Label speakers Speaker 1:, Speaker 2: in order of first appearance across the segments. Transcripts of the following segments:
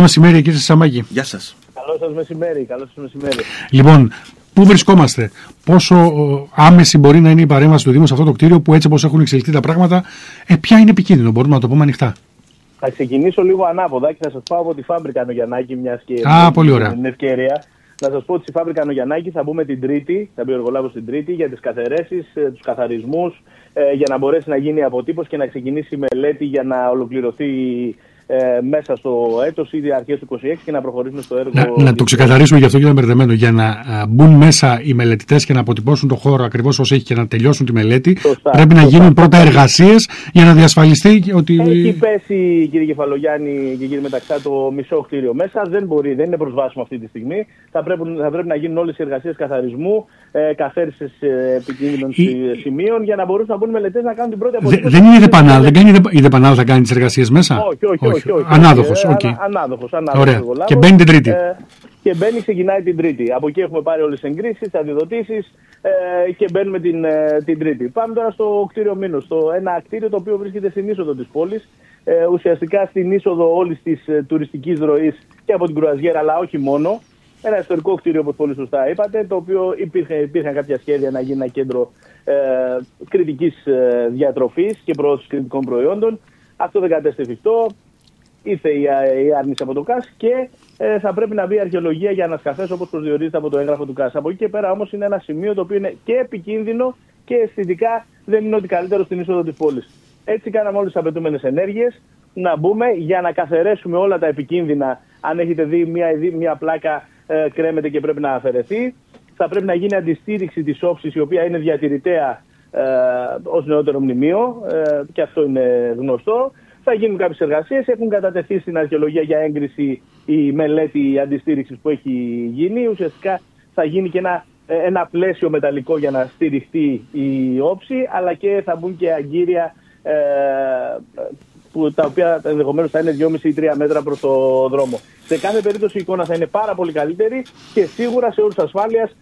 Speaker 1: μεσημέρι, κύριε Σαμάκη.
Speaker 2: Γεια σας.
Speaker 3: Καλό σας μεσημέρι, καλό σας μεσημέρι.
Speaker 1: Λοιπόν, πού βρισκόμαστε, πόσο άμεση μπορεί να είναι η παρέμβαση του Δήμου σε αυτό το κτίριο που έτσι όπως έχουν εξελιχθεί τα πράγματα, ποια είναι επικίνδυνο, μπορούμε να το πούμε ανοιχτά.
Speaker 3: Θα ξεκινήσω λίγο ανάποδα και θα σας πάω από τη φάμπρικα Νογιαννάκη, μιας και
Speaker 1: πολύ ωραία.
Speaker 3: την ευκαιρία. Να σας πω ότι στη φάμπρικα Νογιαννάκη θα μπούμε την Τρίτη, θα μπει ο εργολάβος την Τρίτη για τις καθαιρέσεις, τους καθαρισμούς, για να μπορέσει να γίνει η αποτύπωση και να ξεκινήσει η μελέτη για να ολοκληρωθεί μέσα στο έτος ή αρχές του 26 και να προχωρήσουμε στο έργο.
Speaker 1: Να το ξεκαθαρίσουμε γι' αυτό και ήταν μπερδεμένο. Για να μπουν μέσα οι μελετητές και να αποτυπώσουν το χώρο ακριβώς όσο έχει και να τελειώσουν τη μελέτη, πρέπει να γίνουν πρώτα εργασίες για να διασφαλιστεί ότι.
Speaker 3: Έχει πέσει, κύριε Κεφαλογιάννη και κύριε Μεταξά, το μισό κτίριο μέσα. Δεν είναι προσβάσιμο αυτή τη στιγμή. Θα πρέπει να γίνουν όλες οι εργασίες καθαρισμού, καθαίρισης επικίνδυνων σημείων για να μπορούν να μπουν οι μελετητές να κάνουν την πρώτη αποτύπωση.
Speaker 1: Δεν είναι η ΔΕΠΑΝΑΛ, η ΔΕΠΑΝΑΛ θα κάνει τις εργασίες μέσα.
Speaker 3: Όχι.
Speaker 1: Ανάδοχος. Ωραία. Και μπαίνει την Τρίτη.
Speaker 3: Και ξεκινάει την Τρίτη. Από εκεί έχουμε πάρει όλες τις εγκρίσεις, τις αντιδοτήσεις και μπαίνουμε την Τρίτη. Πάμε τώρα στο κτίριο Μήνος. Ένα κτίριο το οποίο βρίσκεται στην είσοδο της πόλης. Ουσιαστικά στην είσοδο όλης της τουριστικής ροής και από την κρουαζιέρα, αλλά όχι μόνο. Ένα ιστορικό κτίριο, όπως πολύ σωστά είπατε, το οποίο υπήρχαν κάποια σχέδια να γίνει ένα κέντρο κριτικής διατροφής και προώθησης κριτικών προϊόντων. Αυτό δεν κατέστη εφικτό. Ήρθε η άρνηση από το ΚΑΣ και θα πρέπει να μπει αρχαιολογία για ανασκαφές όπως προσδιορίζεται από το έγγραφο του ΚΑΣ. Από εκεί και πέρα όμως είναι ένα σημείο το οποίο είναι και επικίνδυνο και αισθητικά δεν είναι ότι καλύτερο στην είσοδο της πόλης. Έτσι κάναμε όλες τις απαιτούμενες ενέργειες να μπούμε για να καθαρίσουμε όλα τα επικίνδυνα. Αν έχετε δει μια πλάκα κρέμεται και πρέπει να αφαιρεθεί. Θα πρέπει να γίνει αντιστήριξη της όψης η οποία είναι διατηρητέα ως νεότερο μνημείο και αυτό είναι γνωστό. Θα γίνουν κάποιες εργασίες, έχουν κατατεθεί στην αρχαιολογία για έγκριση η μελέτη αντιστήριξης που έχει γίνει. Ουσιαστικά θα γίνει και ένα πλαίσιο μεταλλικό για να στηριχτεί η όψη, αλλά και θα μπουν και αγκύρια τα οποία ενδεχομένως θα είναι 2,5 ή 3 μέτρα προς το δρόμο. Σε κάθε περίπτωση η εικόνα θα είναι πάρα πολύ καλύτερη και σίγουρα σε όρους ασφάλειας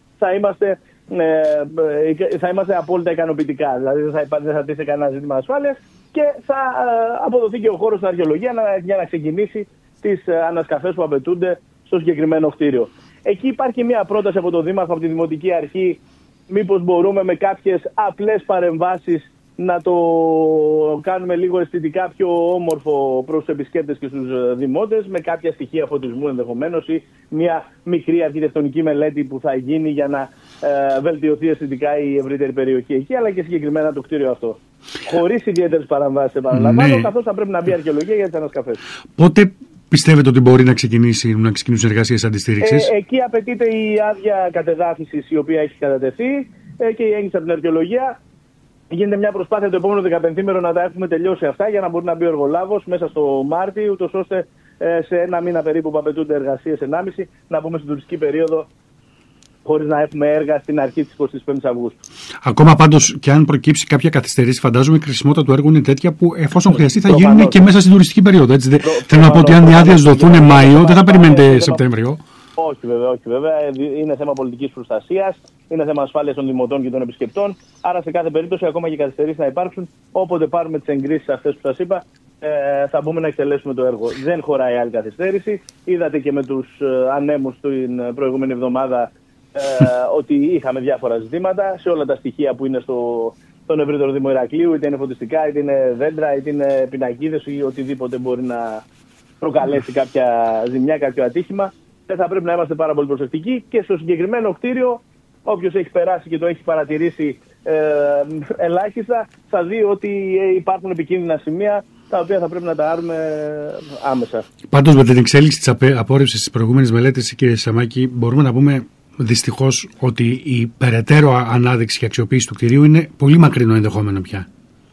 Speaker 3: θα είμαστε απόλυτα ικανοποιητικά. Δηλαδή δεν θα τίθεται κανένα ζήτημα ασφάλειας και θα αποδοθεί και ο χώρος στην αρχαιολογία για να ξεκινήσει τις ανασκαφές που απαιτούνται στο συγκεκριμένο κτίριο. Εκεί υπάρχει μια πρόταση από τον Δήμαρχο, από τη Δημοτική Αρχή, μήπως μπορούμε με κάποιες απλές παρεμβάσεις να το κάνουμε λίγο αισθητικά πιο όμορφο προς τους επισκέπτες και στους δημότες, με κάποια στοιχεία φωτισμού ενδεχομένως ή μια μικρή αρχιτεκτονική μελέτη που θα γίνει για να βελτιωθεί αισθητικά η ευρύτερη περιοχή εκεί, αλλά και συγκεκριμένα το κτίριο αυτό. Χωρίς ιδιαίτερες παραμβάσεις, επαναλαμβάνω, καθώς θα πρέπει να μπει αρχαιολογία για τις ανασκαφές. Πότε
Speaker 1: πιστεύετε ότι μπορεί να ξεκινήσουν εργασίες αντιστήριξης?
Speaker 3: Εκεί απαιτείται η άδεια κατεδάφισης η οποία έχει κατατεθεί και η έγκριση από την αρχαιολογία. Γίνεται μια προσπάθεια το επόμενο 15μέρο να τα έχουμε τελειώσει αυτά για να μπορεί να μπει ο εργολάβος μέσα στο Μάρτι, ούτως ώστε σε ένα μήνα περίπου που απαιτούνται εργασίες 1,5 να μπούμε στην τουριστική περίοδο χωρίς να έχουμε έργα στην αρχή της 25ης Αυγούστου.
Speaker 1: Ακόμα πάντως και αν προκύψει κάποια καθυστέρηση, φαντάζομαι η χρησιμότητα του έργου είναι τέτοια που εφόσον χρειαστεί θα γίνουν και μέσα στην τουριστική περίοδο. Έτσι. Θέλω να πω ότι αν οι άδειες δοθούν Μάιο, δεν θα περιμένετε Σεπτέμβριο.
Speaker 3: Όχι βέβαια. Είναι θέμα πολιτικής προστασίας, είναι θέμα ασφάλειας των δημοτών και των επισκεπτών. Άρα σε κάθε περίπτωση, ακόμα και καθυστερήσεις να υπάρξουν, όποτε πάρουμε τις εγκρίσεις αυτές που σας είπα, θα μπούμε να εκτελέσουμε το έργο. Δεν χωράει άλλη καθυστέρηση. Είδατε και με τους ανέμους την προηγούμενη εβδομάδα ότι είχαμε διάφορα ζητήματα σε όλα τα στοιχεία που είναι στον ευρύτερο Δήμο Ηρακλείου, είτε είναι φωτιστικά, είτε είναι δέντρα, είτε είναι πινακίδες ή οτιδήποτε μπορεί να προκαλέσει κάποια ζημιά, κάποιο ατύχημα. Θα πρέπει να είμαστε πάρα πολύ προσεκτικοί και στο συγκεκριμένο κτίριο, όποιος έχει περάσει και το έχει παρατηρήσει ελάχιστα, θα δει ότι υπάρχουν επικίνδυνα σημεία τα οποία θα πρέπει να τα άρουμε άμεσα.
Speaker 1: Πάντως με την εξέλιξη της απόρριψης της προηγούμενης μελέτης, κύριε Σαμάκη, μπορούμε να πούμε δυστυχώς ότι η περαιτέρω ανάδειξη και αξιοποίηση του κτηρίου είναι πολύ μακρινό ενδεχόμενο πια.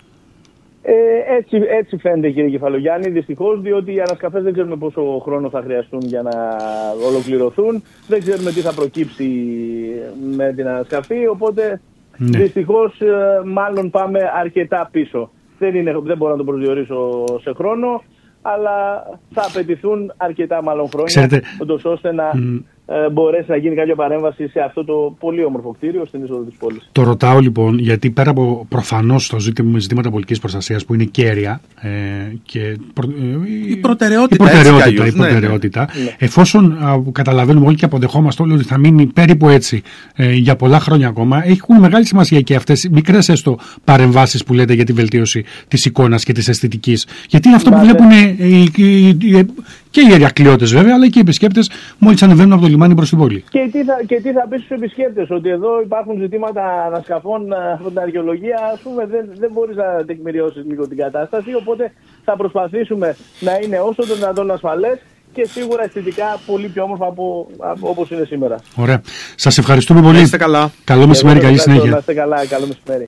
Speaker 3: Έτσι φαίνεται, κύριε Κεφαλογιάννη, δυστυχώς, διότι οι ανασκαφές δεν ξέρουμε πόσο χρόνο θα χρειαστούν για να ολοκληρωθούν. Δεν ξέρουμε τι θα προκύψει με την ανασκαφή, οπότε δυστυχώς μάλλον πάμε αρκετά πίσω. Δεν μπορώ να το προσδιορίσω σε χρόνο, αλλά θα απαιτηθούν αρκετά μάλλον χρόνια, ώστε μπορέσει να γίνει κάποια παρέμβαση σε αυτό το πολύ όμορφο κτίριο στην είσοδο της πόλης.
Speaker 1: Το ρωτάω λοιπόν γιατί πέρα από προφανώς το ζητήματα πολιτικής προστασίας που είναι κέρια και
Speaker 2: η προτεραιότητα,
Speaker 1: εφόσον καταλαβαίνουμε όλοι και αποδεχόμαστε όλοι ότι θα μείνει περίπου έτσι για πολλά χρόνια ακόμα, έχουν μεγάλη σημασία και αυτές οι μικρές έστω παρεμβάσεις που λέτε για τη βελτίωση της εικόνας και της αισθητικής. Γιατί είναι αυτό που βλέπουν και οι Ηρακλειώτες βέβαια, αλλά και οι επισκέπτες μόλις ανεβαίνουν από το λιμάνι προς την πόλη.
Speaker 3: Και τι θα πεις στους επισκέπτες, ότι εδώ υπάρχουν ζητήματα ανασκαφών από την αρχαιολογία, ας πούμε, δεν μπορείς να τεκμηριώσεις λίγο την κατάσταση, οπότε θα προσπαθήσουμε να είναι όσο το δυνατόν ασφαλές και σίγουρα αισθητικά πολύ πιο όμορφα από όπως είναι σήμερα.
Speaker 1: Ωραία. Σας ευχαριστούμε πολύ.
Speaker 2: Να είστε καλά.
Speaker 1: Καλό μεσημέρι, καλή συνέχεια.
Speaker 3: Να είστε καλά, καλό μεσημέρι.